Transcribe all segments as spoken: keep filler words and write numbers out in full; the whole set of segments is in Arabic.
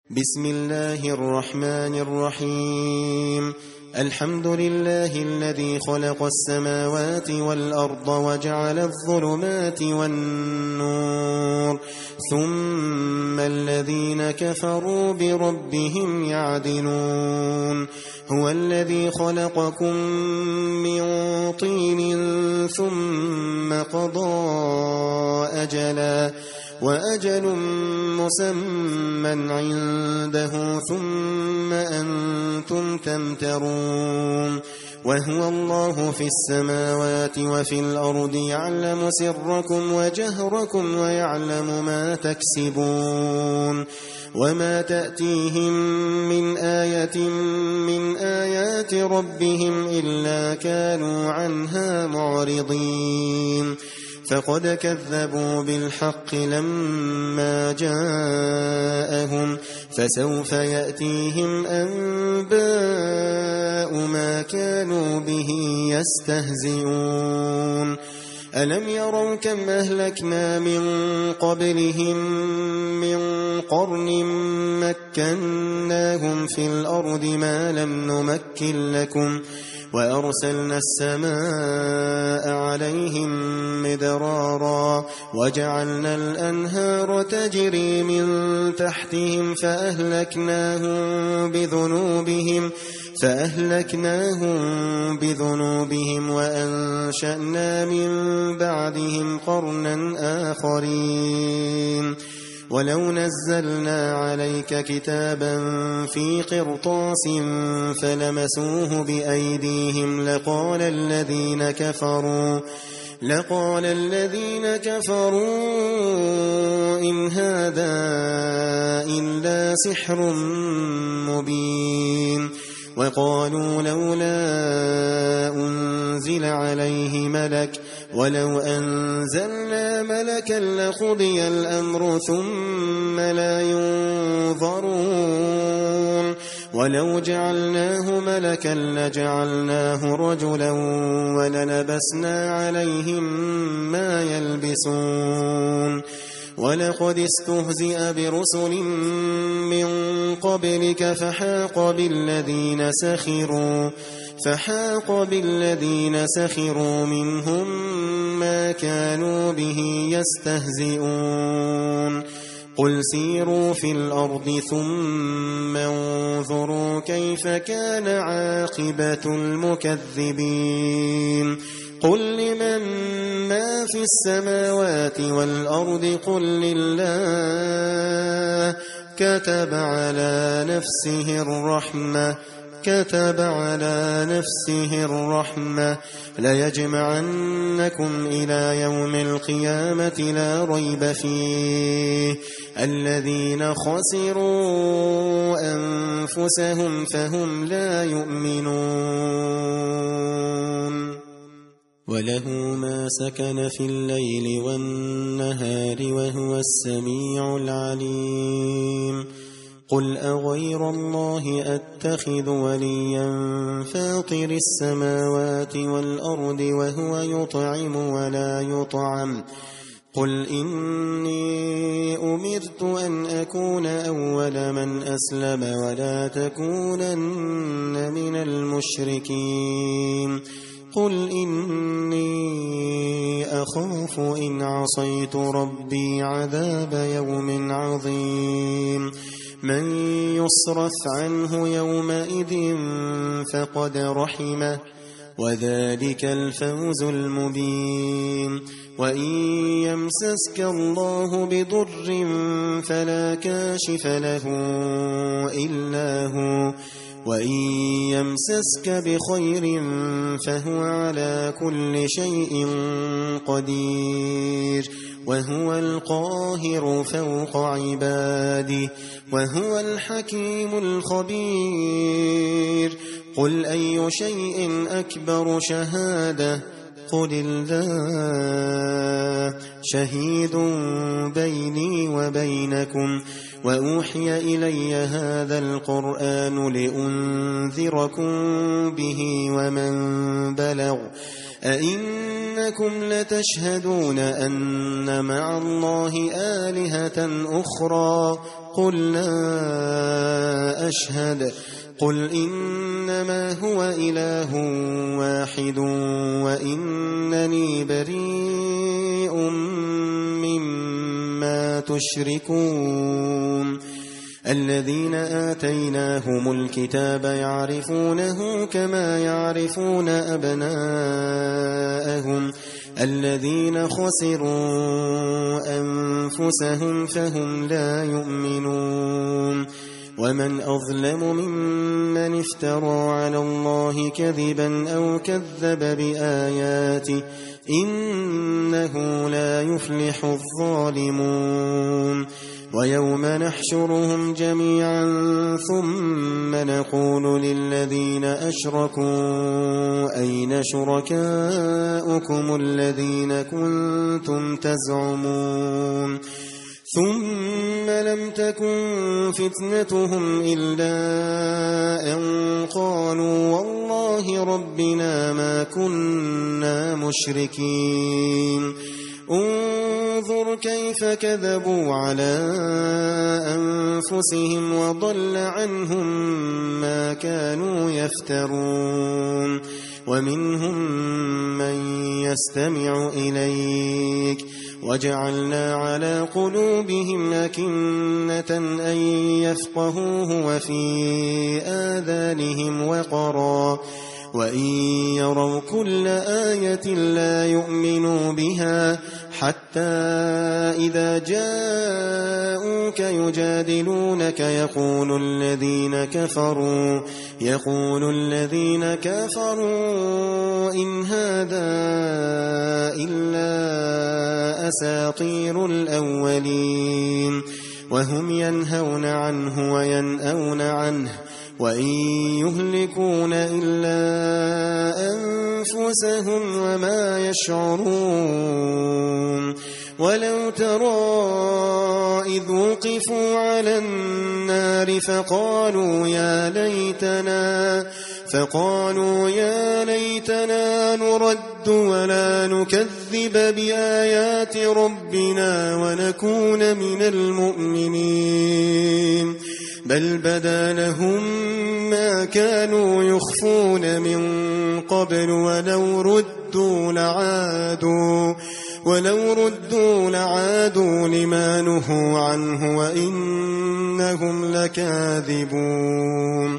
بسم الله الرحمن الرحيم. الحمد لله الذي خلق السماوات والأرض وجعل الظلمات والنور، ثم الذين كفروا بربهم يعدلون. هو الذي خلقكم من طين ثم قضى أجلا وأجل مسمى عنده ثم أنتم تمترون. وهو الله في السماوات وفي الأرض يعلم سركم وجهركم ويعلم ما تكسبون. وما تأتيهم من آية من آيات ربهم إلا كانوا عنها معرضين. فقد كذبوا بالحق لما جاءهم، فسوف يأتيهم أنباء ما كانوا به يستهزئون. ألم يروا كم أهلكنا من قبلهم من قرن مكناهم في الأرض ما لم نمكن لكم، وأرسلنا السماء عليهم مدرارا وجعلنا الأنهار تجري من تحتهم فأهلكناهم بذنوبهم فأهلكناهم بذنوبهم وأنشأنا من بعدهم قرنا آخرين. ولو نزلنا عليك كتابا في قرطاس فلمسوه بأيديهم لقال الذين كفروا لقال الذين كفروا إن هذا إلا سحر مبين. وقالوا لولا أنزل عليه ملك ولو أنزلنا ملكا لقضي الأمر ثم لا ينظرون. ولو جعلناه ملكا لجعلناه رجلا وللبسنا عليهم ما يلبسون. ولقد استهزئ برسل من قبلك فحاق بالذين سخروا فحاق بالذين سخروا منهم ما كانوا به يستهزئون. قل سيروا في الأرض ثم انظروا كيف كان عاقبة المكذبين. قل لمن ما في السماوات والأرض قل لله كتب على نفسه الرحمة كتب على نفسه الرحمة ليجمعنكم إلى يوم القيامة لا ريب فيه الذين خسروا أنفسهم فهم لا يؤمنون. وله ما سكن في الليل والنهار وهو السميع العليم. قل أغير الله أتخذ وليا فاطر السماوات والأرض وهو يطعم ولا يطعم. قل إني أمرت أن أكون أول من أسلم ولا تكونن من المشركين. قل إني أخاف إن عصيت ربي عذاب يوم عظيم. من يصرف عنه يومئذ فقد رحمه وذلك الفوز المبين. وإن يمسسك الله بضر فلا كاشف له إلا هو وإن يمسسك بخير فهو على كل شيء قدير. وهو القاهر فوق عباده وهو الحكيم الخبير. قل أي شيء أكبر شهادة قل الله شهيد بيني وبينكم وأوحي إلي هذا القرآن لأنذركم به ومن بلغ أئنكم لتشهدون أن مع الله آلهة أخرى قل لا أشهد قل إنما هو إله واحد وإنني بريء مما تشركون الذين آتيناهم الكتاب يعرفونه كما يعرفون أبناءهم الذين خسروا أنفسهم فهم لا يؤمنون ومن أظلم ممن افترى على الله كذبا أو كذب بآياته إنه لا يفلح الظالمون ويوم نحشرهم جميعا ثم نقول للذين أشركوا أين شركاؤكم الذين كنتم تزعمون ثم لم تكن فتنتهم إلا أن قالوا والله ربنا ما كنا مشركين انظر كيف كذبوا على أنفسهم وضل عنهم ما كانوا يفترون ومنهم من يستمع إليك وجعلنا على قلوبهم أكنة أن يفقهوه وفي آذانهم وقرا وإن يروا كل آية لا يؤمنوا بها حتى إذا جاءوك يجادلونك يقول الذين كفروا يقول الذين كفروا إن هذا إلا أساطير الأولين وهم ينهون عنه وينأون عنه وإن يهلكون إلا أنفسهم وما يشعرون ولو ترى إذ وقفوا على النار فقالوا يا ليتنا فقالوا يا ليتنا نرد ولا نكذب بآيات ربنا ونكون من المؤمنين بل بدا لهم ما كانوا يخفون من قبل ولو ردوا لعادوا ولو ردوا لعادوا لما نهوا عنه وإنهم لكاذبون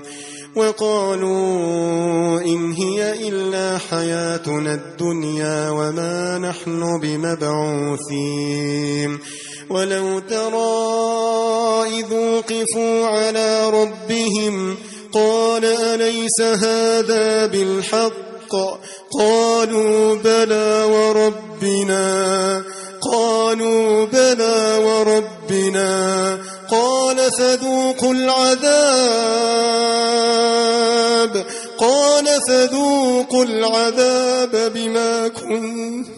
وقالوا إن هي إلا حياتنا الدنيا وما نحن بمبعوثين ولو ترى إذ وقفوا على ربهم قال أليس هذا بالحق قالوا بلى وربنا قالوا بلى وربنا قال فذوقوا العذاب قال فذوقوا العذاب بما كنتم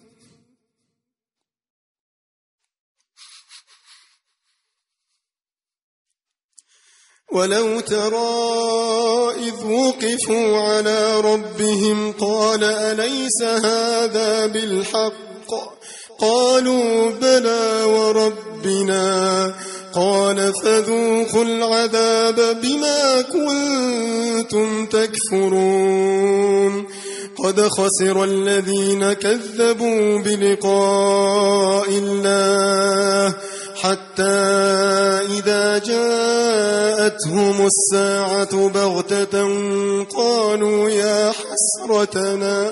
ولو ترى إذ وقفوا على ربهم قال أليس هذا بالحق قالوا بلى وربنا قال فذوقوا العذاب بما كنتم تكفرون قد خسر الذين كذبوا بلقاء الله حتى إذا جاءتهم الساعة بغتة قالوا يا حسرتنا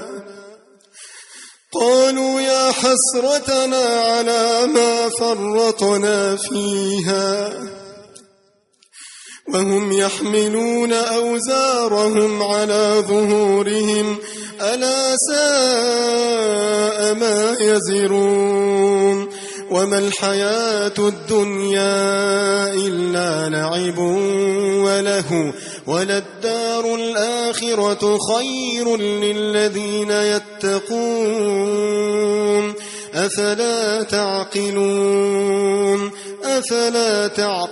قالوا يا حسرتنا على ما فرطنا فيها وهم يحملون أوزارهم على ظهورهم ألا ساء ما يزرون وما الحياة الدنيا إلا لعب وله وللدار الآخرة خير للذين يتقون أفلا تعقلون أفلا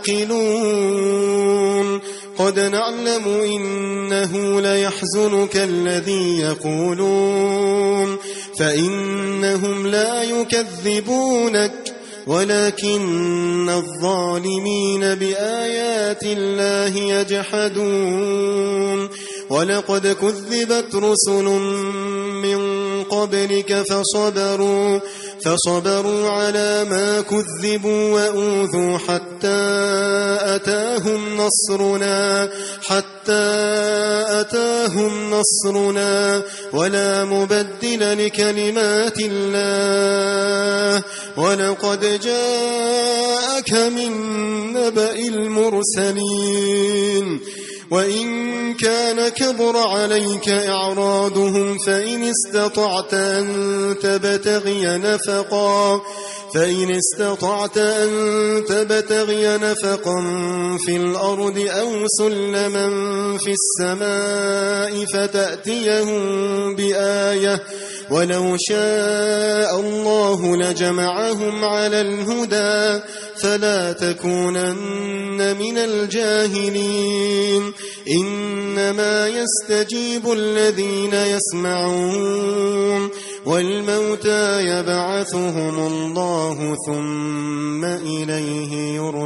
تعقلون قد نعلم إنه ليحزنك الذي يقولون فإنهم لا يكذبونك ولكن الظالمين بآيات الله يجحدون ولقد كذبت رسل من قبلك فصبروا فصبروا على ما كذبوا وأوذوا حتى أتاهم نصرنا حتى أتاهم نصرنا ولا مبدل لكلمات الله ولقد جاءك من نبأ المرسلين وإن كان كبر عليك إعراضهم فإن استطعت أن تبتغي نفقا فإن استطعت أن تبتغي نفقا في الأرض أو سلما في السماء فتأتيهم بآية ولو شاء الله لجمعهم على الهدى فلا تكونن من الجاهلين إنما يستجيب الذين يسمعون والموتى يبعثهم الله ثم إليه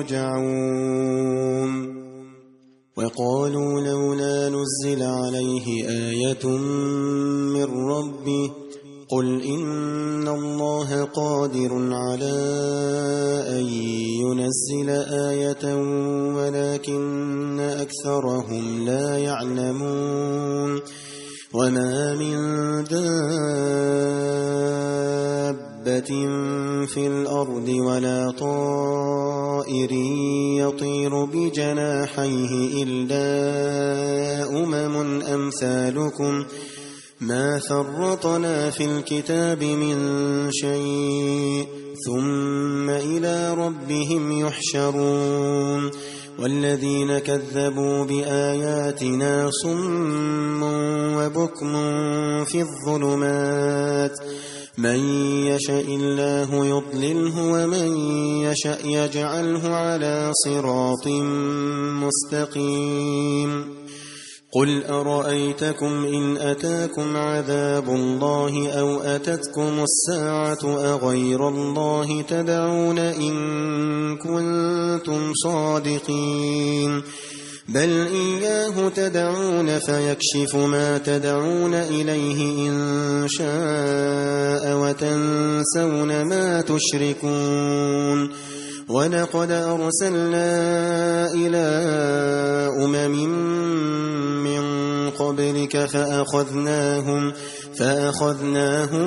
يرجعون وقالوا لولا نزل عليه آية من ربه قل إن الله قادر على أن ينزل آية ولكن أكثرهم لا يعلمون وما من دابة في الأرض ولا طائر يطير بجناحيه إلا أمم أمثالكم ما فرطنا في الكتاب من شيء ثم إلى ربهم يحشرون والذين كذبوا بآياتنا صم وبكم في الظلمات من يشاء الله يضلله ومن يشاء يجعله على صراط مستقيم قل أرأيتكم إن أتاكم عذاب الله أو أتتكم الساعة أغير الله تدعون إن كنتم صادقين بل إياه تدعون فيكشف ما تدعون إليه إن شاء وتنسون ما تشركون ولقد أرسلنا إلى أمم من قبلك فأخذناهم فأخذناهم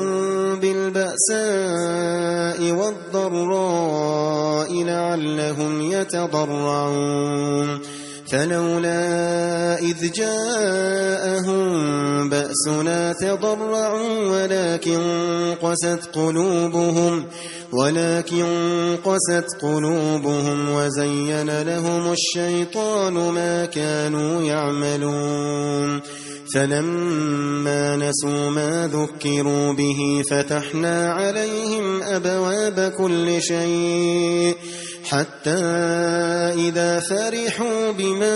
بالبأساء والضراء لعلهم يتضرعون فلولا إذ جاءهم بأسنا تضرعوا ولكن قست قلوبهم ولكن قست قلوبهم وزين لهم الشيطان ما كانوا يعملون فلما نسوا ما ذكروا به فتحنا عليهم أبواب كل شيء حتى إذا فرحوا بما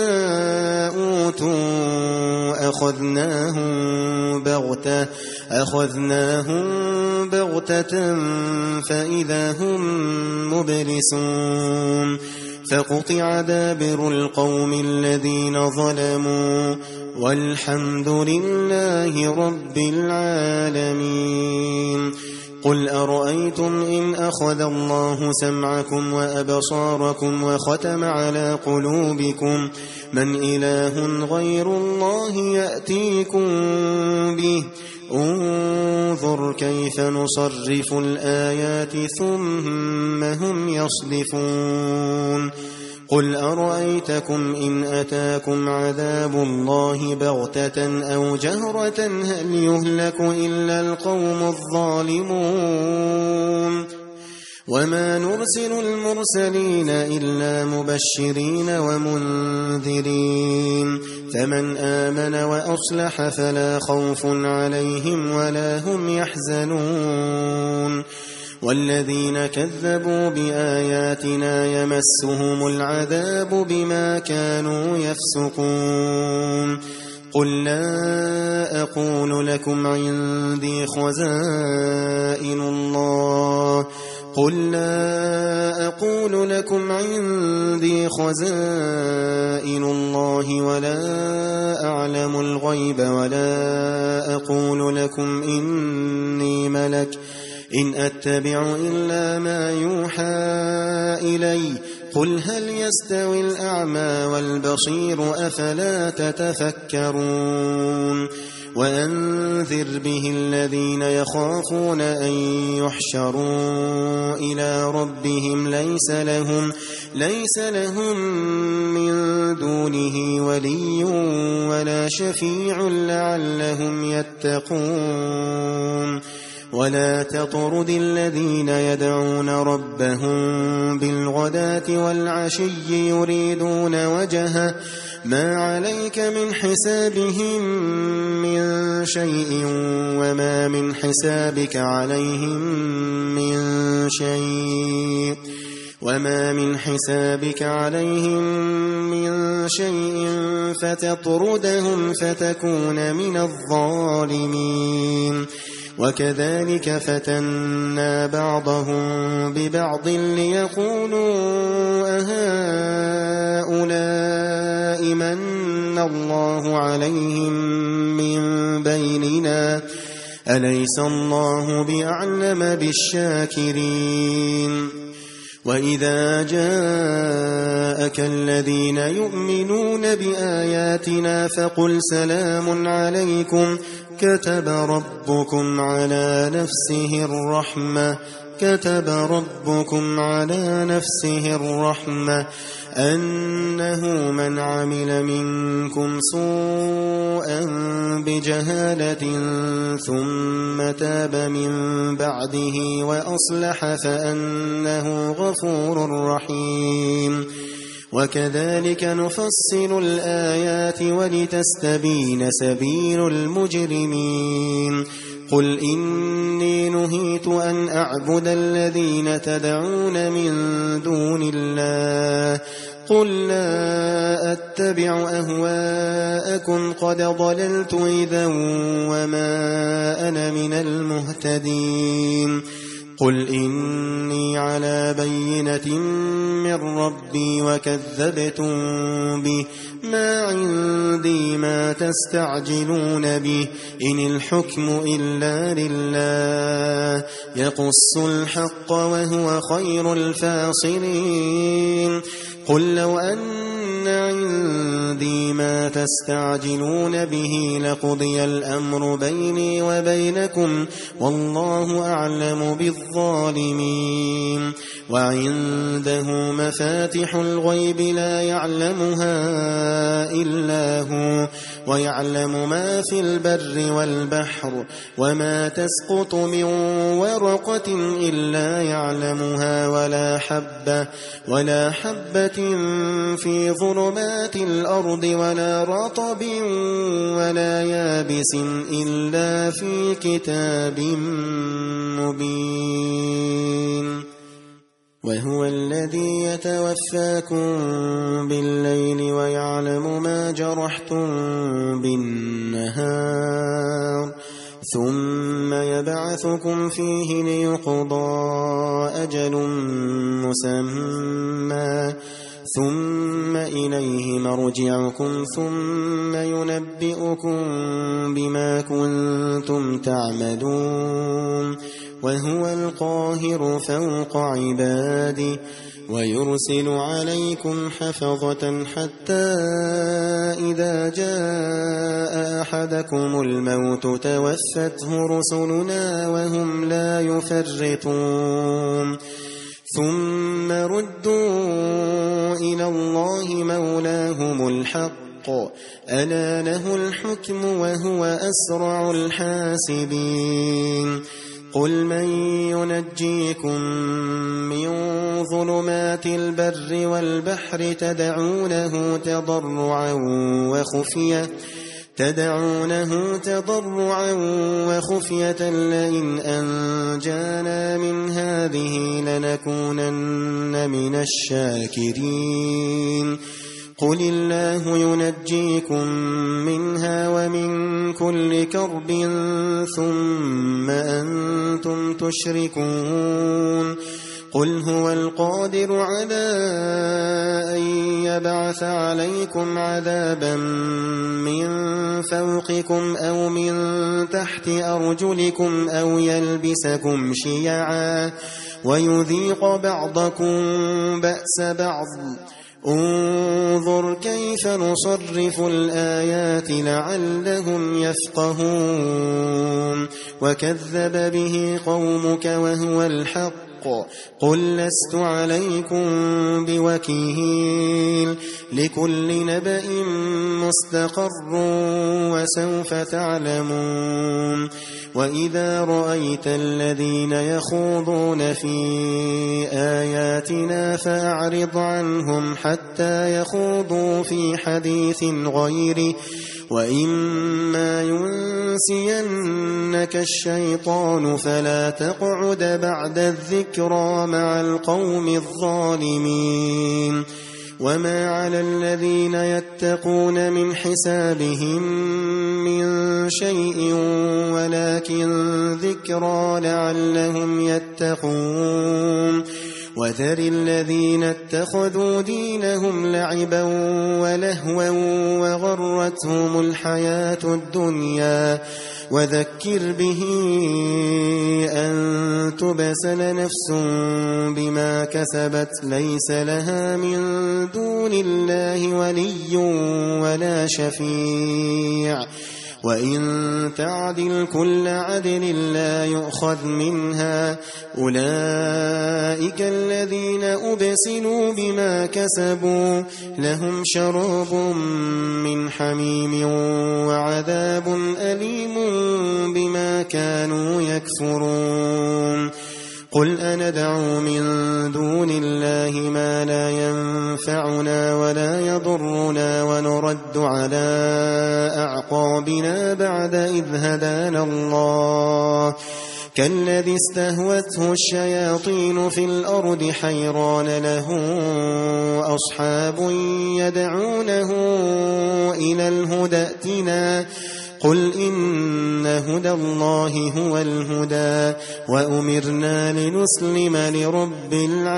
أوتوا أخذناهم بغتة أخذناهم بغتة فإذا هم مبلسون فقطع دابر القوم الذين ظلموا والحمد لله رب العالمين قل أرأيتم إن أخذ الله سمعكم وأبصاركم وختم على قلوبكم من إله غير الله يأتيكم به انظر كيف نصرف الآيات ثم هم يصدفون قل أرأيتكم إن أتاكم عذاب الله بغتة أو جهرة هل يهلك إلا القوم الظالمون وما نرسل المرسلين إلا مبشرين ومنذرين فمن آمن وأصلح فلا خوف عليهم ولا هم يحزنون والذين كذبوا بآياتنا يمسهم العذاب بما كانوا يفسقون قل لا أقول لكم عندي خزائن الله قل لا أقول لكم عندي خزائن الله ولا أعلم الغيب ولا أقول لكم إني ملك إن أتبع إلا ما يوحى إلي قل هل يستوي الأعمى والبصير أفلا تتفكرون وأنذر به الذين يخافون أن يحشروا إلى ربهم ليس لهم ليس لهم من دونه ولي ولا شفيع لعلهم يتقون ولا تطرد الذين يدعون ربهم بالغداة والعشي يريدون وجهه ما عليك من حسابهم من شيء وما من حسابك عليهم من شيء وما من حسابك عليهم من شيء فتطردهم فتكون من الظالمين وكذلك فتنا بعضهم ببعض ليقولوا أهؤلاء من الله عليهم من بيننا أليس الله بأعلم بالشاكرين وإذا جاءك الذين يؤمنون بآياتنا فقل سلام عليكم كتب ربكم على نفسه الرحمة كتب ربكم على نفسه الرحمة أنه من عمل منكم سوءا بجهالة ثم تاب من بعده وأصلح فأنه غفور رحيم وكذلك نفصل الآيات ولتستبين سبيل المجرمين قل إني نهيت أن أعبد الذين تدعون من دون الله قل لا أتبع أهواءكم قد ضللت إذا وما أنا من المهتدين قل إني على بينة من ربي وكذبتم به ما عندي ما تستعجلون به إن الحكم إلا لله يقص الحق وهو خير الفاصلين قل لو أن عندي ما تستعجلون به لقضي الأمر بيني وبينكم والله أعلم بالظالمين وعنده مفاتح الغيب لا يعلمها إلا هو ويعلم ما في البر والبحر وما تسقط من ورقة إلا يعلمها ولا حبة ولا حبة في ظلمات الأرض ولا رطب ولا يابس إلا في كتاب مبين وهو الذي يتوفاكم بالليل ويعلم ما جرحتم بالنهار ثم يبعثكم فيه ليقضى أجل مسمى ثم إليه مرجعكم ثم ينبئكم بما كنتم تعملون وهو القاهر فوق عباده ويرسل عليكم حفظة حتى إذا جاء أحدكم الموت توفته رسلنا وهم لا يفرطون ثم ردوا إلى الله مولاهم الحق ألا له الحكم وهو أسرع الحاسبين قل من ينجيكم من ظلمات البر والبحر تدعونه تضرعا وخفية تدعونه تضرعا وخفية لئن أنجانا من هذه لنكونن من الشاكرين قل الله ينجيكم منها ومن كل كرب ثم أنتم تشركون قل هو القادر على أن يبعث عليكم عذابا من فوقكم أو من تحت أرجلكم أو يلبسكم شيعا ويذيق بعضكم بأس بعض انظر كيف نصرف الآيات لعلهم يفقهون وكذب به قومك وهو الحق قل لست عليكم بوكيل لكل نبأ مستقر وسوف تعلمون وإذا رأيت الذين يخوضون في آياتنا فأعرض عنهم حتى يخوضوا في حديث غيره وإما ينسينك الشيطان فلا تقعد بعد الذكرى مع القوم الظالمين وما على الذين يتقون من حسابهم من شيء ولكن ذكرى لعلهم يتقون وذر الذين اتخذوا دينهم لعبا ولهوا وغرتهم الحياة الدنيا وذكر به أن تبسل نفس بما كسبت ليس لها من دون الله ولي ولا شفيع وإن تعدل كل عدل لا يؤخذ منها أولئك الذين أبسلوا بما كسبوا لهم شراب من حميم وعذاب أليم بما كانوا يكفرون قل أندعو من دون الله ما لا ينفعنا ولا يضرنا ونرد على أعقابنا بعد إذ هدانا الله كالذي استهوته الشياطين في الأرض حيران له أصحاب يدعونه إلى الهدى ائتنا قل إن هدى الله هو الهدى وأمرنا لنسلم لرب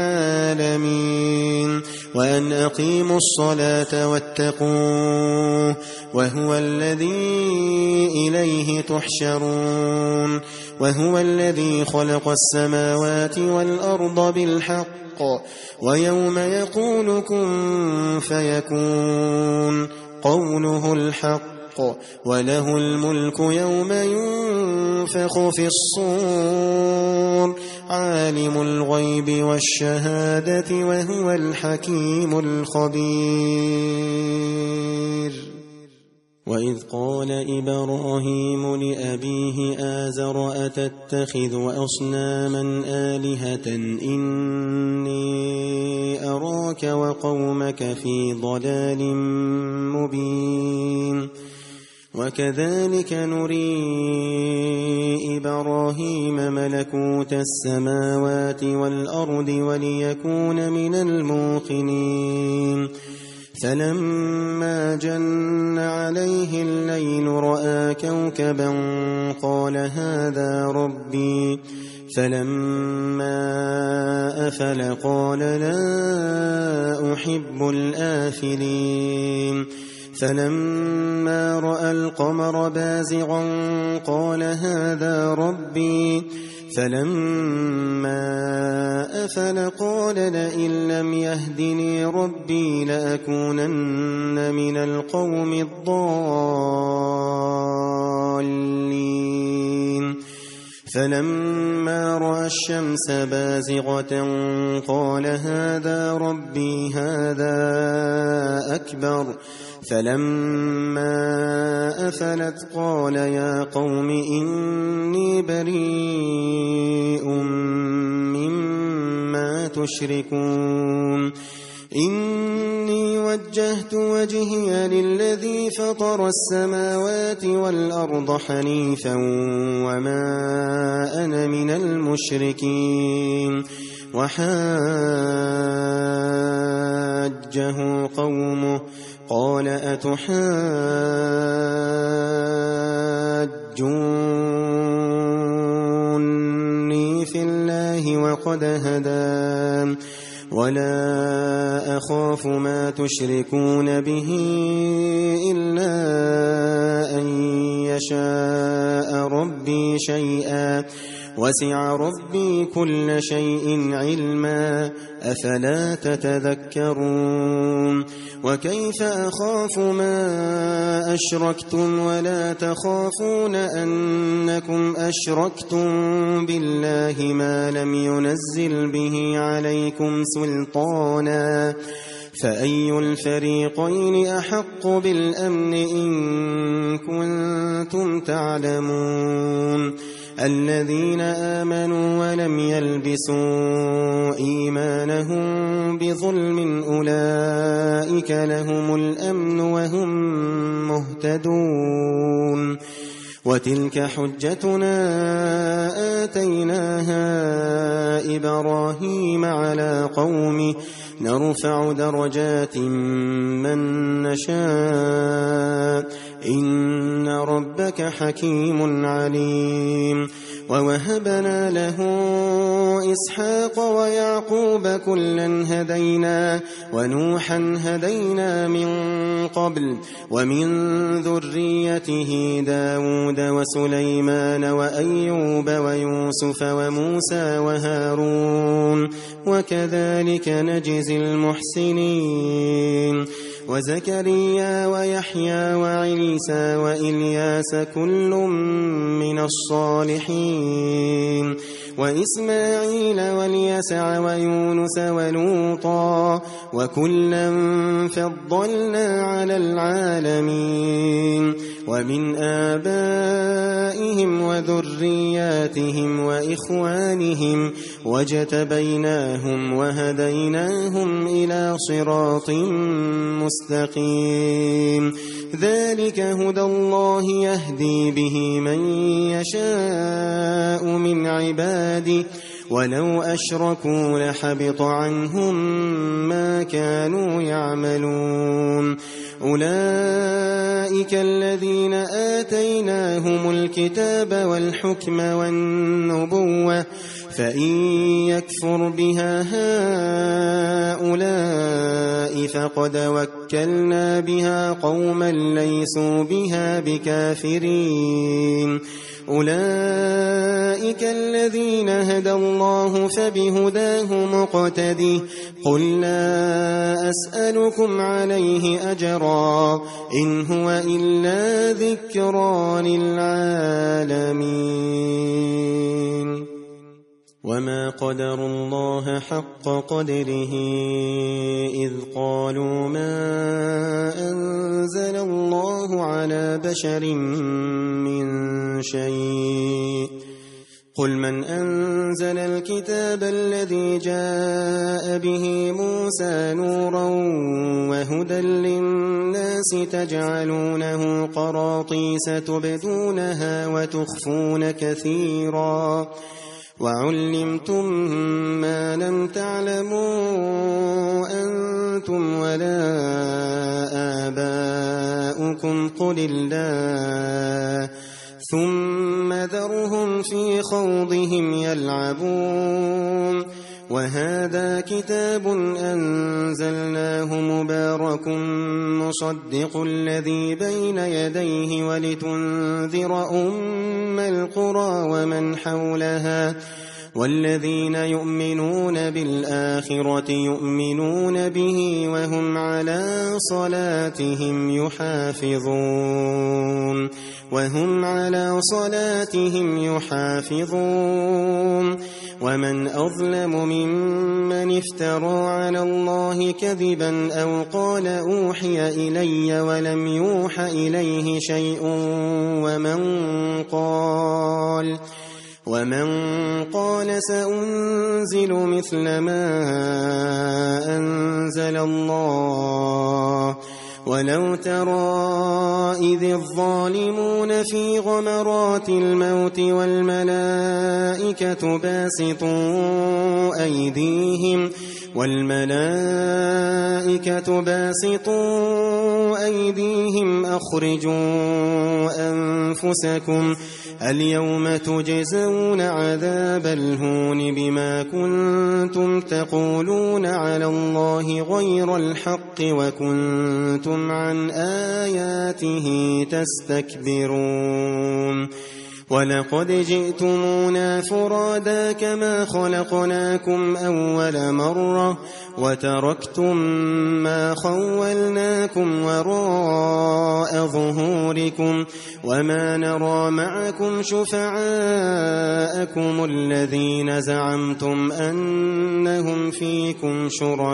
العالمين وأن أقيموا الصلاة واتقوه وهو الذي إليه تحشرون وهو الذي خلق السماوات والأرض بالحق ويوم يقول كن فيكون قوله الحق وله الملك يوم ينفخ في الصور عالم الغيب والشهادة وهو الحكيم الخبير وإذ قال إبراهيم لأبيه آزر أتتخذ أصناما آلهة إني أراك وقومك في ضلال مبين وكذلك نري إبراهيم ملكوت السماوات والأرض وليكون من الموقنين فلما جن عليه الليل رأى كوكبا قال هذا ربي فلما أفل قال لا أحب الآفلين فلما رأى القمر بازغا قال هذا ربي فلما أفل قال لئن لم يهدني ربي لأكونن من القوم الضالين فلما رأى الشمس بازغة قال هذا ربي هذا أكبر فلما أفلت قال يا قوم إني بريء مما تشركون إني وجهت وجهي للذي فطر السماوات والأرض حنيفا وما أنا من المشركين وحاجه قومه قال أتحاجوني في الله وقد هدان ولا أخاف ما تشركون به إلا أن يشاء ربي شيئا وسع ربي كل شيء علما أفلا تتذكرون وكيف أخاف ما أشركتم ولا تخافون أنكم أشركتم بالله ما لم ينزل به عليكم سلطانا فأي الفريقين أحق بالأمن إن كنتم تعلمون الذين آمنوا ولم يلبسوا إيمانهم بظلم أولئك لهم الأمن وهم مهتدون وتلك حجتنا آتيناها إبراهيم على قومه نرفع درجات من نشاء إن ربك حكيم عليم ووهبنا له إسحاق ويعقوب كلا هدينا ونوحا هدينا من قبل ومن ذريته داود وسليمان وأيوب ويوسف وموسى وهارون وكذلك نجزي المحسنين وزكريا ويحيى وعيسى وإلياس كل من الصالحين وإسماعيل واليسع ويونس ولوطا وكلا فضلنا على العالمين ومن آبائهم وذرياتهم وإخوانهم واجتبيناهم وهديناهم إلى صراط مستقيم ذلك هدى الله يهدي به من يشاء من عباده ولو أشركوا لحبط عنهم ما كانوا يعملون أولئك الذين آتيناهم الكتاب والحكم والنبوة فإن يكفر بها هؤلاء فقد وكلنا بها قوما ليسوا بها بكافرين أولئك الذين هدى الله فبهداه مقتده قل لا أسألكم عليه أجرا إن هو إلا ذكرى للعالمين وما قدروا الله حق قدره إذ قالوا ما أنزل الله على بشر من شيء قل من أنزل الكتاب الذي جاء به موسى نورا وهدى للناس تجعلونه قراطيس تبدونها وتخفون كثيرا وعلمتم ما لم تعلموا أنتم ولا آباؤكم قل الله ثم ذرهم في خوضهم يلعبون وهذا كتاب أنزلناه مبارك مصدق الذي بين يديه ولتنذر أم القرى ومن حولها والذين يؤمنون بالآخرة يؤمنون به وهم على صلاتهم يحافظون وهم على صلاتهم يحافظون ومن أظلم ممن افترى على الله كذبا أو قال أوحي إلي ولم يوح إليه شيء ومن قال ومن قال سأنزل مثل ما أنزل الله ولو ترى إذ الظالمون في غمرات الموت والملائكة باسطوا أيديهم والملائكة باسطوا أيديهم أخرجوا أنفسكم اليوم تجزون عذاب الهون بما كنتم تقولون على الله غير الحق وكنتم عن آياته تستكبرون ولقد جئتمونا فرادا كما خلقناكم أول مرة وتركتم ما خولناكم وراء ظهوركم وما نرى معكم شفعاءكم الذين زعمتم أنهم فيكم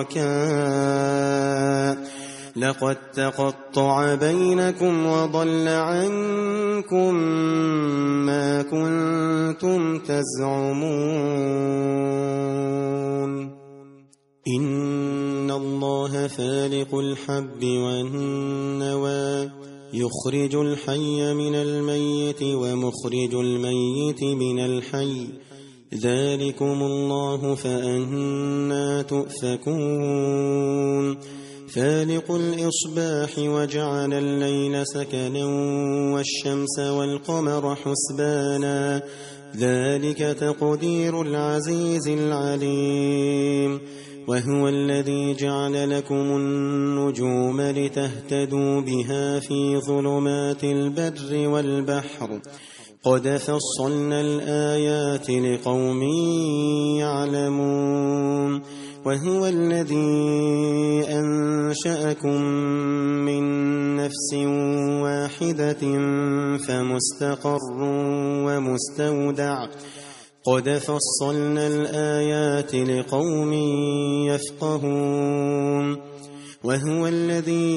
شركاء لقد تقطع بينكم وضل عنكم ما كنتم تزعمون إن الله فالق الحب والنوى يخرج الحي من الميت ومخرج الميت من الحي ذلكم الله فأنى تؤفكون فالق الإصباح وجعل الليل سكنا والشمس والقمر حسبانا ذلك تقدير العزيز العليم وهو الذي جعل لكم النجوم لتهتدوا بها في ظلمات البر والبحر قد فصلنا الآيات لقوم يعلمون وهو الذي أنشأكم من نفس واحدة فمستقر ومستودع قد فصلنا الآيات لقوم يفقهون وهو الذي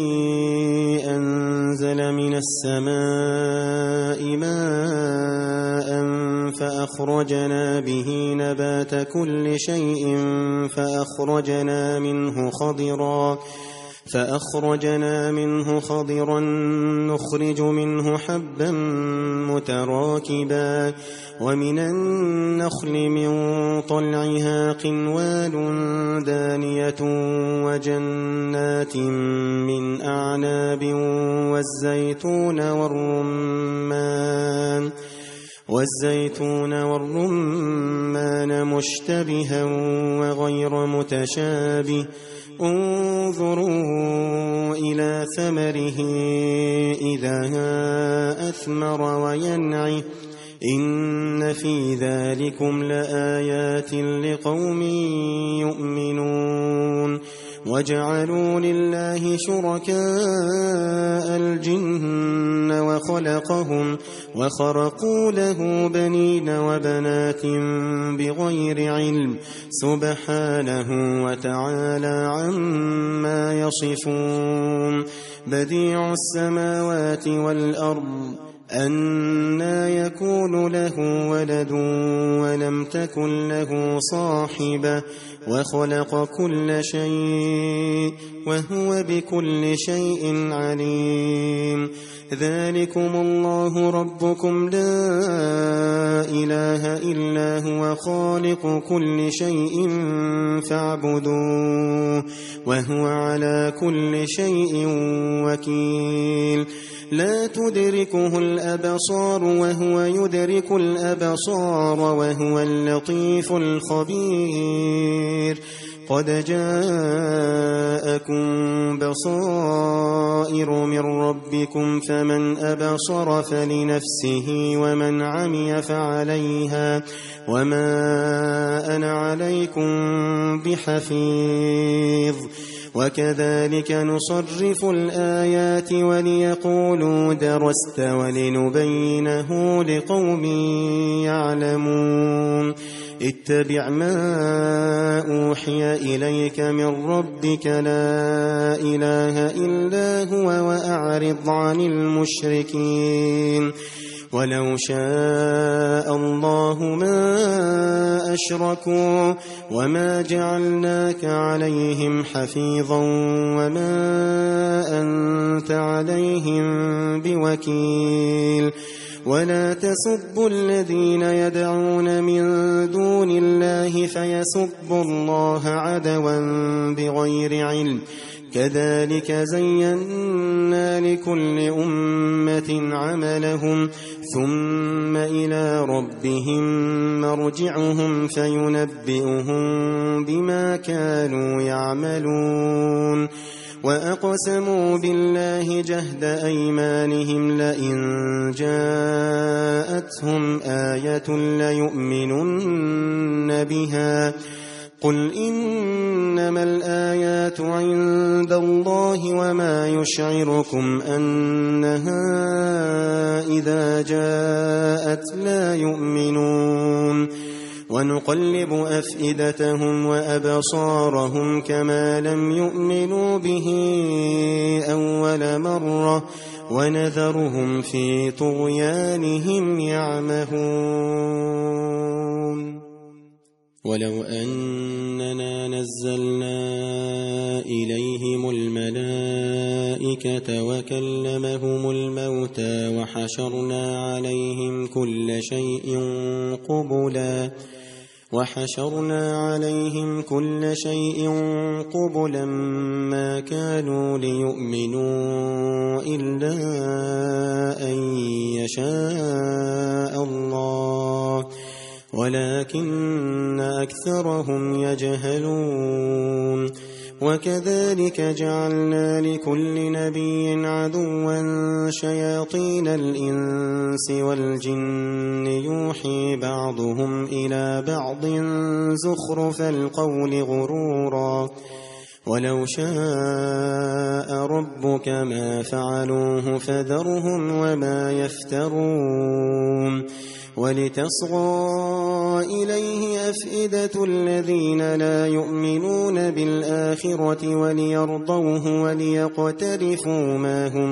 أنزل من السماء ماء فأخرجنا به نبات كل شيء فأخرجنا منه خضرا فأخرجنا منه خضرا نخرج منه حبا متراكبا ومن النخل من طلعها قنوان دانية وجنات من أعناب والزيتون والرمان والزيتون والرمان مشتبها وغير متشابه انظروا إلى ثمره إذا أثمر وينعه إن في ذلكم لآيات لقوم يؤمنون وجعلوا لله شركاء الجن وخلقهم وخرقوا له بنين وبنات بغير علم سبحانه وتعالى عما يصفون بديع السماوات والأرض أنى يكون له ولد ولم تكن له صاحبة وخلق كل شيء وهو بكل شيء عليم ذلكم الله ربكم لا إله إلا هو خالق كل شيء فاعبدوه وهو على كل شيء وكيل لا تدركه الأبصار وهو يدرك الأبصار وهو اللطيف الخبير قد جاءكم بصائر من ربكم فمن أبصر فلنفسه ومن عمي فعليها وما أنا عليكم بحفيظ وكذلك نصرف الآيات وليقولوا درست ولنبينه لقوم يعلمون اتبع ما أوحي إليك من ربك لا إله إلا هو وأعرض عن المشركين ولو شاء الله ما أشركوا وما جعلناك عليهم حفيظا وما أنت عليهم بوكيل ولا تسبوا الذين يدعون من دون الله فيسبوا الله عدوا بغير علم كذلك زينا لكل أمة عملهم ثم إلى ربهم مرجعهم فينبئهم بما كانوا يعملون وأقسموا بالله جهد أيمانهم لئن جاءتهم آية ليؤمنن بها قل إنما الآيات عند الله وما يشعركم أنها إذا جاءت لا يؤمنون ونقلب أفئدتهم وأبصارهم كما لم يؤمنوا به أول مرة ونذرهم في طغيانهم يعمهون ولو أننا نزلنا إليهم الملائكة وكلمهم الموتى وحشرنا عليهم كل شيء قبلا وحشرنا عليهم كل شيء قبلا ما كانوا ليؤمنوا إلا أن يشاء الله ولكن أكثرهم يجهلون وكذلك جعلنا لكل نبي عدوا شياطين الإنس والجن يوحي بعضهم إلى بعض زخرف القول غرورا ولو شاء ربك ما فعلوه فذرهم وما يفترون ولتصغى إليه أفئدة الذين لا يؤمنون بالآخرة وليرضوه وليقترفوا ما هم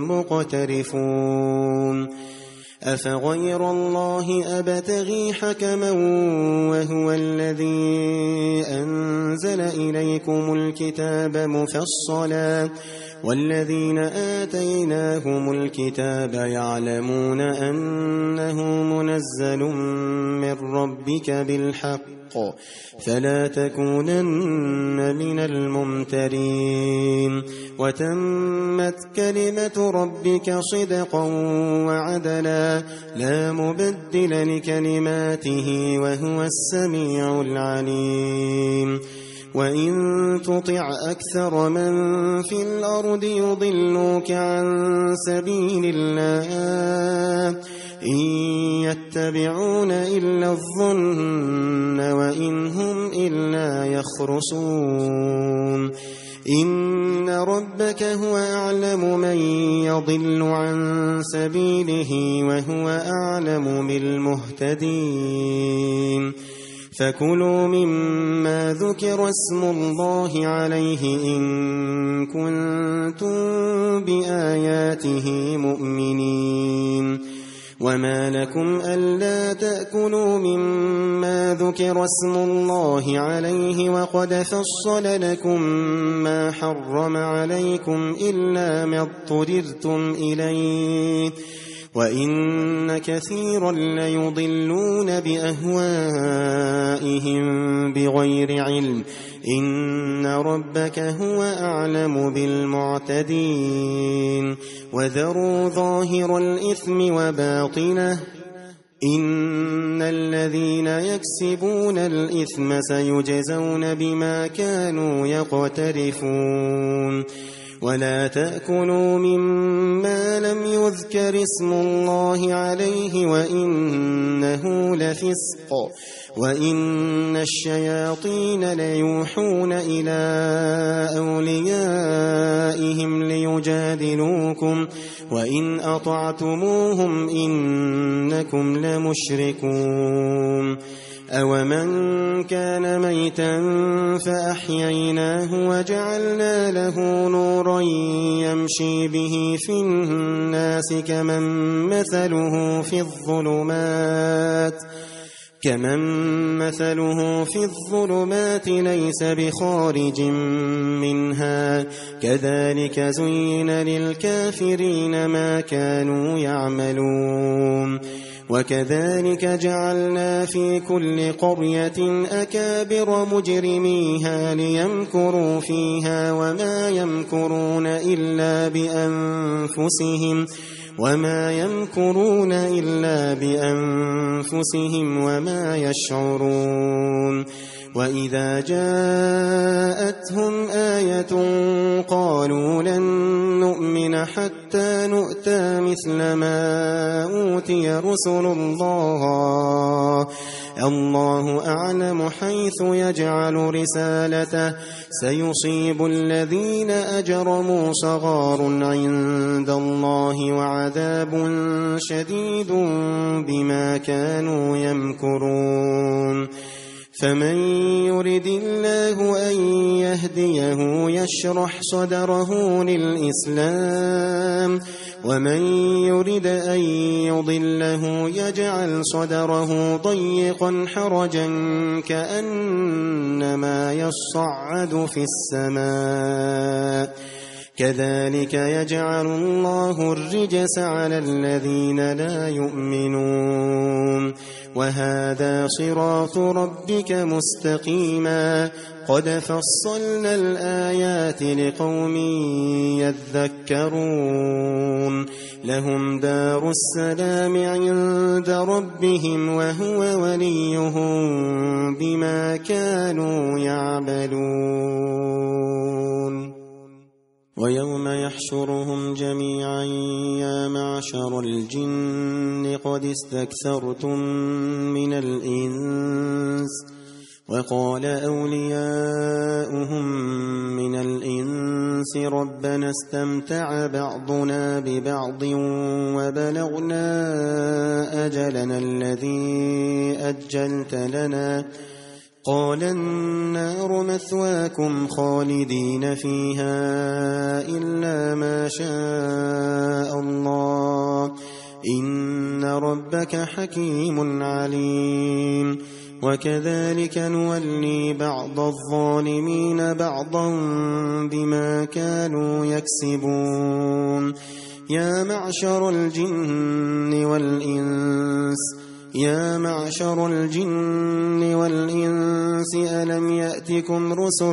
مقترفون أفغير الله أبتغي حكما وهو الذي أنزل إليكم الكتاب مفصلا والذين آتيناهم الكتاب يعلمون أنه منزل من ربك بالحق فلا تكونن من الممترين وتمت كلمة ربك صدقا وعدلا لا مبدل لكلماته وهو السميع العليم وإن تطع أكثر من في الأرض يضلوك عن سبيل الله إن يتبعون إلا الظن وإن هم إلا يخرصون إن ربك هو أعلم من يضل عن سبيله وهو أعلم بالمهتدين فكلوا مما ذكر اسم الله عليه إن كنتم بآياته مؤمنين وما لكم ألا تأكلوا مما ذكر اسم الله عليه وقد فصل لكم ما حرم عليكم إلا ما اضطررتم إليه وإن كثيرا ليضلون بأهوائهم بغير علم إن ربك هو أعلم بالمعتدين وذروا ظاهر الإثم وباطنه إن الذين يكسبون الإثم سيجزون بما كانوا يقترفون ولا تأكلوا مما لم يذكر اسم الله عليه وإنه لفسق وإن الشياطين ليوحون إلى أوليائهم ليجادلوكم وإن أطعتموهم إنكم لمشركون أَوَمَنْ كَانَ مَيْتًا فَأَحْيَيْنَاهُ وَجَعَلْنَا لَهُ نُورًا يَمْشِي بِهِ فِي النَّاسِ كَمَنْ مَثَلُهُ فِي الظُّلُمَاتِ كَمَنْ مَثَلُهُ في الظُّلُمَاتِ لَيْسَ بِخَارِجٍ مِنْهَا كَذَلِكَ زُيِّنَ لِلْكَافِرِينَ مَا كَانُوا يَعْمَلُونَ وَكَذَلِكَ جَعَلْنَا فِي كُلِّ قَرْيَةٍ أَكَابِرَ مُجْرِمِيهَا لِيَمْكُرُوا فِيهَا وَمَا يَمْكُرُونَ إِلَّا بِأَنفُسِهِمْ وَمَا يَمْكُرُونَ إِلَّا بِأَنفُسِهِمْ وَمَا يَشْعُرُونَ وَإِذَا جَاءَتْهُمْ آيَةٌ قَالُوا لَن نُّؤْمِنَ حَتَّى نُؤْتَىٰ مِثْلَ مَا أُوتِيَ رُسُلُ اللَّهِ اللَّهُ أَعْلَمُ حَيْثُ يَجْعَلُ رِسَالَتَهُ سَيُصِيبُ الَّذِينَ أَجْرَمُوا صَغَارٌ عِندَ اللَّهِ وَعَذَابٌ شَدِيدٌ بِمَا كَانُوا يَمْكُرُونَ فَمَن يُرِدِ اللَّهُ أَن يَهْدِيَهُ يَشْرَحْ صَدْرَهُ لِلْإِسْلَامِ وَمَن يُرِدْ أَن يُضِلَّهُ يَجْعَلْ صَدْرَهُ ضَيِّقًا حَرَجًا كَأَنَّمَا يَصَّعَّدُ فِي السَّمَاءِ كَذَلِكَ يَجْعَلُ اللَّهُ الرِّجْسَ عَلَى الَّذِينَ لَا يُؤْمِنُونَ وَهَذَا صِرَاطُ رَبِّكَ مُسْتَقِيمًا قَدْ فَصَّلْنَا الْآيَاتِ لِقَوْمٍ يَذَّكَّرُونَ لَهُمْ دَارُ السَّلَامِ عِندَ رَبِّهِمْ وَهُوَ وَلِيُّهُم بِمَا كَانُوا يَعْمَلُونَ وَيَوْمَ يَحْشُرُهُمْ جَمِيعًا يَا مَعْشَرَ الْجِنِّ قَدِ اسْتَكْثَرْتُم مِّنَ الْإِنسِ وَقَالَ أَوْلِيَاؤُهُم مِّنَ الْإِنسِ رَبَّنَا اسْتَمْتَعَ بَعْضُنَا بِبَعْضٍ وَبَلَغْنَا أَجَلَنَا الَّذِي أَجَّلْتَ لَنَا قَالَ النَّارُ مَثْوَاكُمْ خَالِدِينَ فِيهَا إِلَّا مَا شَاءَ اللَّهُ إِنَّ رَبَّكَ حَكِيمٌ عَلِيمٌ وَكَذَلِكَ نُوَلِّي بَعْضَ الظَّالِمِينَ بَعْضًا بِمَا كَانُوا يَكْسِبُونَ يَا مَعْشَرَ الْجِنِّ وَالْإِنسِ يَا مَعْشَرَ الْجِنِّ وَالْإِنسِ أَلَمْ يَأْتِكُمْ رُسُلٌ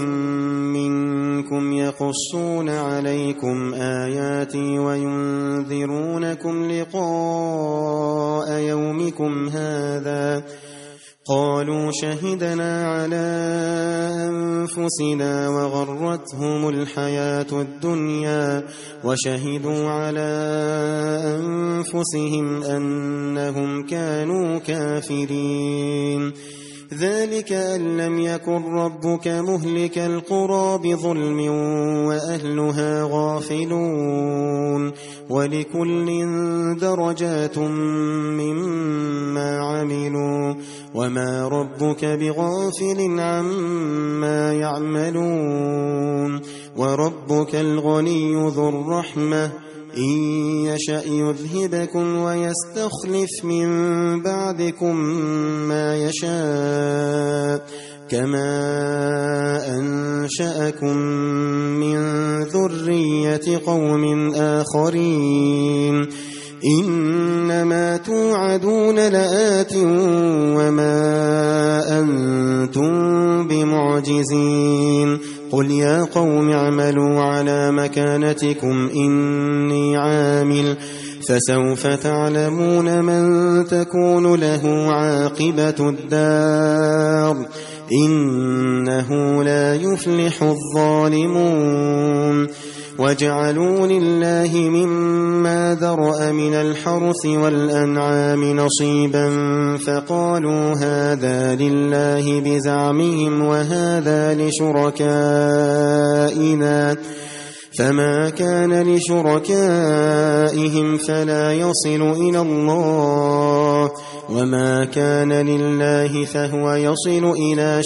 مِّنكُمْ يَقُصُّونَ عَلَيْكُمْ آيَاتِي وَيُنذِرُونَكُمْ لِقَاءَ يَوْمِكُمْ هَٰذَا قَالُوا شَهِدْنَا عَلَىٰ أَنفُسِنَا وَغَرَّتْهُمُ الْحَيَاةُ الدُّنْيَا وَشَهِدُوا عَلَىٰ أَنفُسِهِمْ أَنَّهُمْ كَانُوا كَافِرِينَ ذَلِكَ أَن لَّمْ يَكُن رَّبُّكَ مُهْلِكَ الْقُرَىٰ بِظُلْمٍ وَأَهْلُهَا غَافِلُونَ وَلِكُلٍّ دَرَجَاتٌ مِّمَّا عَمِلُوا وَمَا رَبُّكَ بِغَافِلٍ عَمَّا يَعْمَلُونَ وَرَبُّكَ الْغَنِيُّ ذُو الرَّحْمَةِ إِن يَشَأْ يُذْهِبْكُمْ وَيَسْتَخْلِفْ مِن بَعْدِكُم مَّا يَشَاءُ كَمَا أَنشَأَكُم مِّن ذُرِّيَّةِ قَوْمٍ آخَرِينَ إِنَّمَا تُوعَدُونَ لَآتٍ وَمَا أَنتُم بِمُعْجِزِينَ قُلْ يَا قَوْمِ اعْمَلُوا عَلَىٰ مَكَانَتِكُمْ إِنِّي عَامِلٌ فَسَوْفَ تَعْلَمُونَ مَن تَكُونُ لَهُ عَاقِبَةُ الدَّارِ إِنَّهُ لَا يُفْلِحُ الظَّالِمُونَ وَجَعَلُوا لِلَّهِ مِمَّا ذَرَأَ مِنَ الْحَرْثِ وَالْأَنْعَامِ نَصِيبًا فَقَالُوا هَٰذَا لِلَّهِ بِزَعْمِهِمْ وَهَٰذَا لِشُرَكَائِنَا فَمَا كَانَ لِشُرَكَائِهِمْ فَلَا يَصِلُ إِلَى اللَّهِ وما كان لله فهو يصل إلى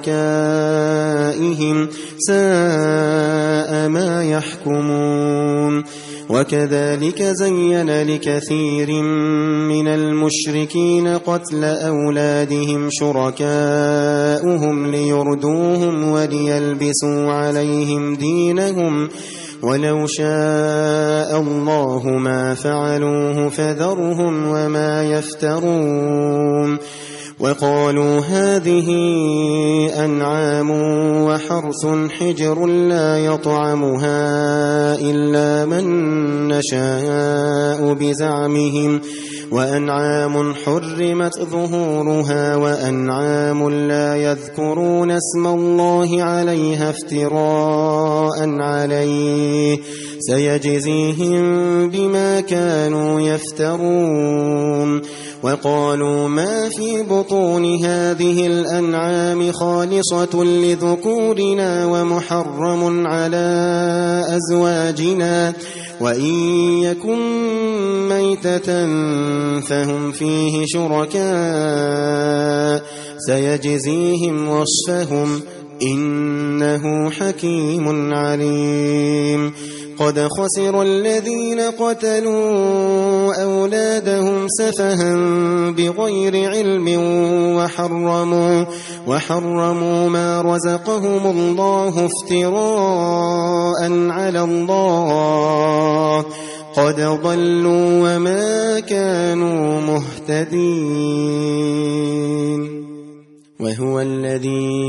شركائهم ساء ما يحكمون وكذلك زين لكثير من المشركين قتل أولادهم شركاؤهم ليردوهم وليلبسوا عليهم دينهم ولو شاء الله ما فعلوه فذرهم وما يفترون وقالوا هذه أنعام وحرث حجر لا يطعمها إلا من نشاء بزعمهم وأنعام حرمت ظهورها وأنعام لا يذكرون اسم الله عليها افتراء عليه سيجزيهم بما كانوا يفترون وقالوا ما في بطون هذه الأنعام خالصة لذكورنا ومحرم على أزواجنا وإن يكن ميتة فهم فيه شركاء سيجزيهم وصفهم إنه حكيم عليم قد خسر الذين قتلوا أولادهم سفها بغير علم وحرموا, وحرموا ما رزقهم الله افتراء على الله قد ضلوا وما كانوا مهتدين وهو الذي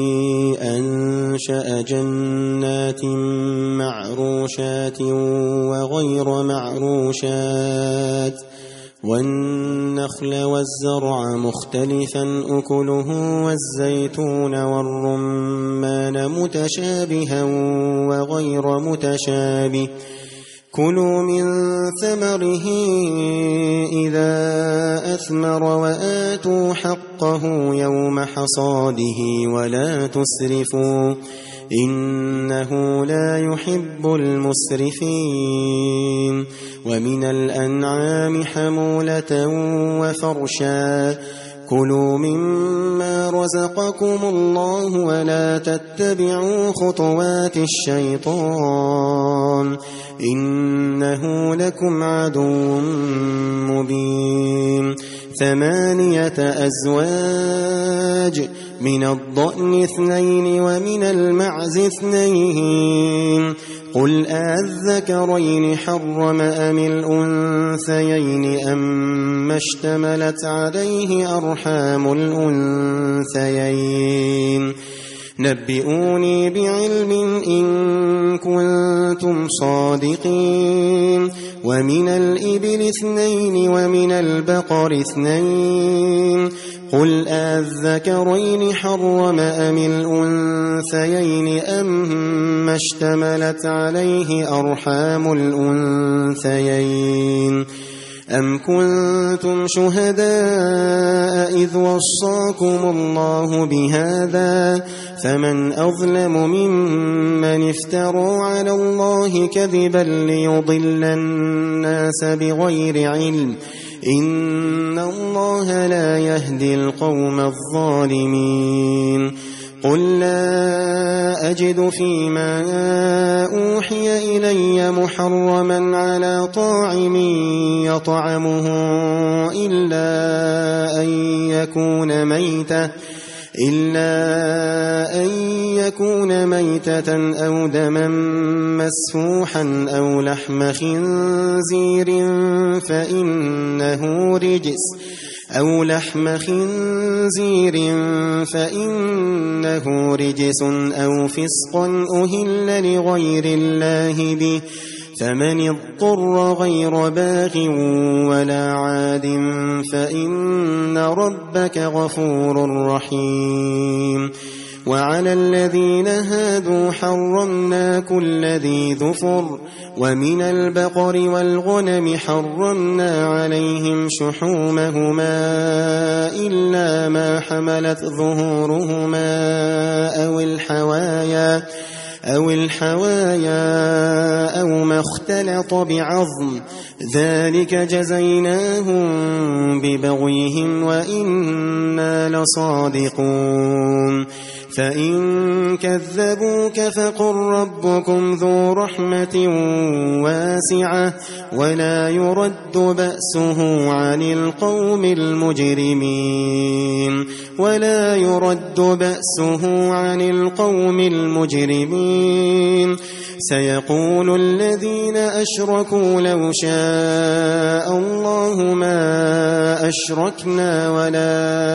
أنشأ جنات معروشات وغير معروشات والنخل والزرع مختلفا أكله والزيتون والرمان متشابها وغير متشابه كلوا من ثمره إذا أثمر وآتوا حقه يوم حصاده ولا تسرفوا إنه لا يحب المسرفين ومن الأنعام حمولة وفرشا كلوا مما رزقكم الله ولا تتبعوا خطوات الشيطان إنه لكم عدو مبين ثمانية أزواج من الضأن اثنين ومن المعز اثنين قل أذكرين حرم أم الأنثيين أم اشتملت عليه أرحام الأنثيين نبئوني بعلم إن كنتم صادقين ومن الإبل اثنين ومن البقر اثنين قل أذكرين حرم أم الأنثيين أم اشتملت عليه أرحام الأنثيين أم كنتم شهداء إذ وصاكم الله بهذا فمن أظلم ممن افترى على الله كذبا ليضل الناس بغير علم إن الله لا يهدي القوم الظالمين قل لا أجد فيما أوحي إلي محرما على طاعم يطعمه إلا أن يكون ميتة إلا أن يكون ميتة أو دما مسفوحا أو لحم خنزير فإنه رجس أو لحم خنزير فإنه رجس أو فسقا أهل لغير الله به فمن اضطر غير باغ ولا عاد فإن ربك غفور رحيم وعلى الذين هادوا حرمنا كل ذي ظفر ومن البقر والغنم حرمنا عليهم شحومهما إلا ما حملت ظهورهما أو الحوايا أو الحوايا أو ما اختلط بعظم ذلك جزيناهم ببغيهم وإنا لصادقون فإن كذبوك فقل ربكم ذو رحمة واسعة ولا يرد بأسه عن القوم المجرمين ولا يرد بأسه عن القوم المجرمين سيقول الذين أشركوا لو شاء الله ما أشركنا ولا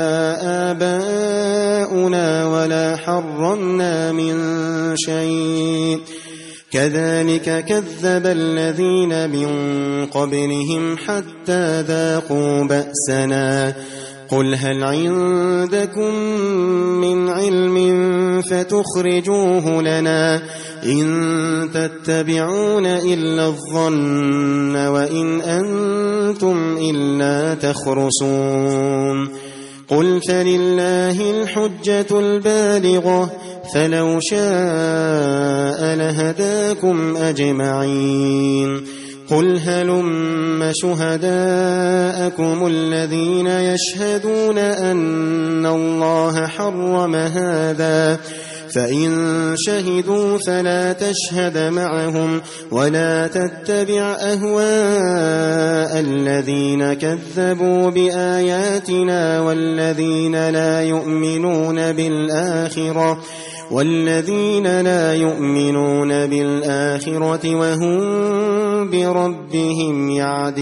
آباؤنا ولا حرمنا من شيء كذلك كذب الذين من قبلهم حتى ذاقوا بأسنا قل هل عندكم من علم فتخرجوه لنا إن تتبعون إلا الظن وإن أنتم إلا تخرصون قل فلله الحجة البالغة فلو شاء لهداكم أجمعين قل هلم شهداءكم الذين يشهدون أن الله حرم هذا فإن شهدوا فلا تشهد معهم ولا تتبع أهواء الذين كذبوا بآياتنا والذين لا يؤمنون بالآخرة والذين لا يؤمنون بالآخرة وهم بربهم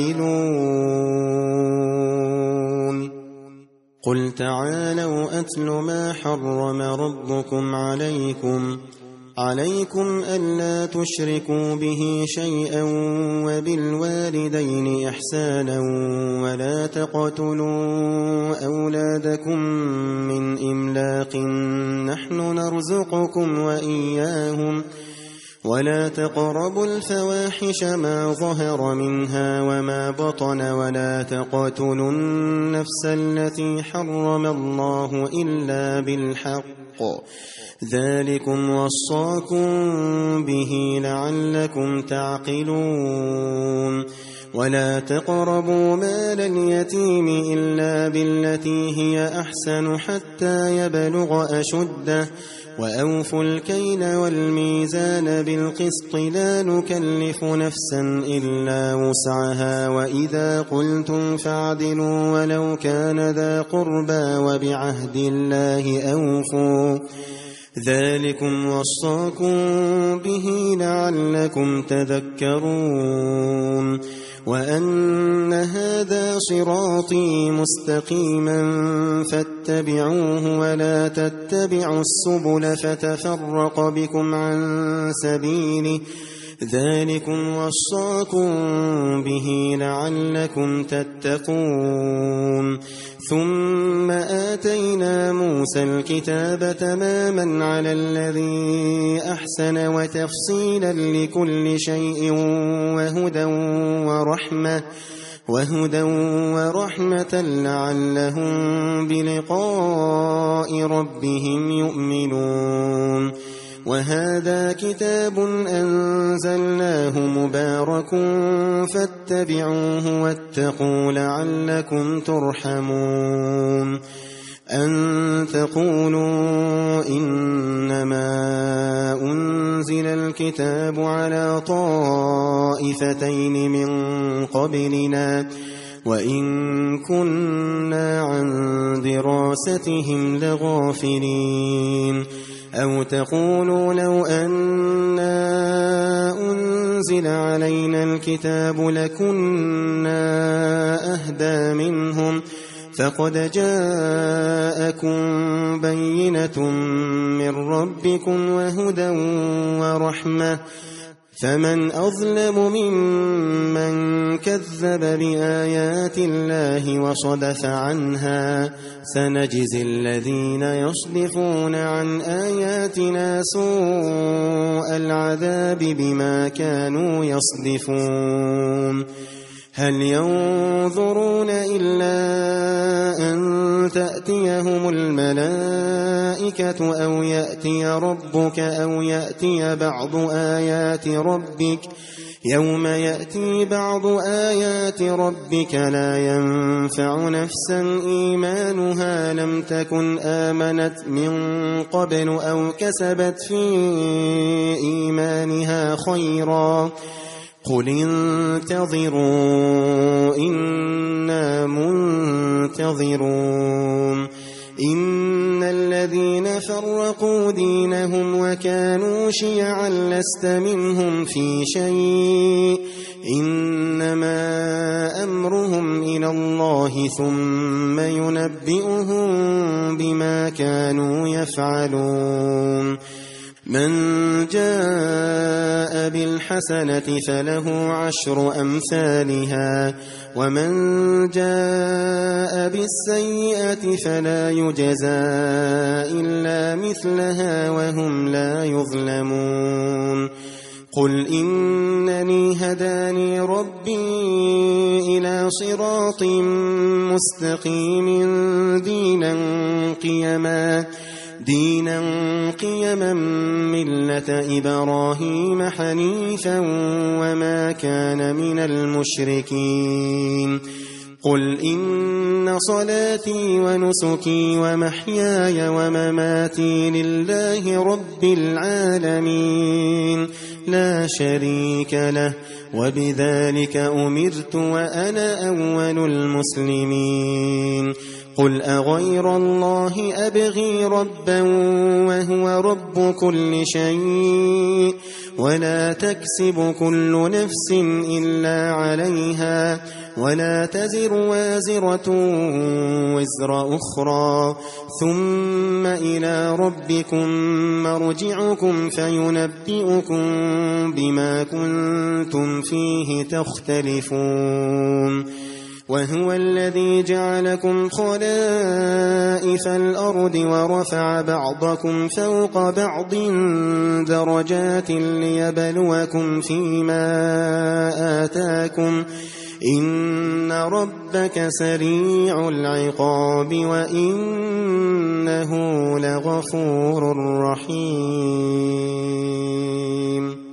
يعدلون قل تعالوا أتل ما حرم ربكم عليكم عليكم ألا تشركوا به شيئا وبالوالدين إحسانا ولا تقتلوا أولادكم من إملاق نحن نرزقكم وإياهم ولا تقربوا الفواحش ما ظهر منها وما بطن ولا تقتلوا النفس التي حرم الله إلا بالحق ذلكم وصاكم به لعلكم تعقلون ولا تقربوا مال اليتيم إلا بالتي هي أحسن حتى يبلغ أشده وأوفوا الكيل والميزان بالقسط لا نكلف نفسا إلا وسعها وإذا قلتم فاعدلوا ولو كان ذا قربى وبعهد الله أوفوا ذلكم وصاكم به لعلكم تذكرون وأن هذا صراطي مستقيما فاتبعوه ولا تتبعوا السبل فتفرق بكم عن سبيله ذلكم وصاكم به لعلكم تتقون ثم آتينا موسى الكتاب تماما على الذي أحسن وتفصيلا لكل شيء وهدى ورحمة وهدى ورحمة لعلهم بلقاء ربهم يؤمنون وهذا كتاب أنزلناه مبارك فاتبعوه واتقوا لعلكم ترحمون أن تقولوا إنما أنزل الكتاب على طائفتين من قبلنا وإن كنا عن دراستهم لغافلين أو تقولوا لو أنا أنزل علينا الكتاب لكنا أهدى منهم فقد جاءكم بينة من ربكم وهدى ورحمة فمن أظلم ممن كذب بآيات الله وصدف عنها سنجزي الذين يصدفون عن آياتنا سوء العذاب بما كانوا يصدفون هل ينظرون إلا أن تأتيهم الملائكة الملائكة أو يأتي ربك أو يأتي بعض آيات ربك يوم يأتي بعض آيات ربك لا ينفع نفسا إيمانها لم تكن آمنت من قبل أو كسبت في إيمانها خيرا قل انتظروا إنا منتظرون إن الذين فرقوا دينهم وكانوا شيعا لست منهم في شيء إنما أمرهم إلى الله ثم ينبئهم بما كانوا يفعلون من جاء بالحسنة فله عشر أمثالها ومن جاء بالسيئة فلا يجزى إلا مثلها وهم لا يظلمون قل إنني هداني ربي إلى صراط مستقيم دينا قيما دينا قيما ملة إبراهيم حنيفا وما كان من المشركين قل إن صلاتي ونسكي ومحياي ومماتي لله رب العالمين لا شريك له وبذلك أمرت وأنا أول المسلمين قل أغير الله أبغي ربا وهو رب كل شيء ولا تكسب كل نفس إلا عليها ولا تزر وازرة وزر أخرى ثم إلى ربكم مرجعكم فينبئكم بما كنتم فيه تختلفون وهو الذي جعلكم خلائف الأرض ورفع بعضكم فوق بعض درجات ليبلوكم فيما آتاكم إن ربك سريع العقاب وإنه لغفور رحيم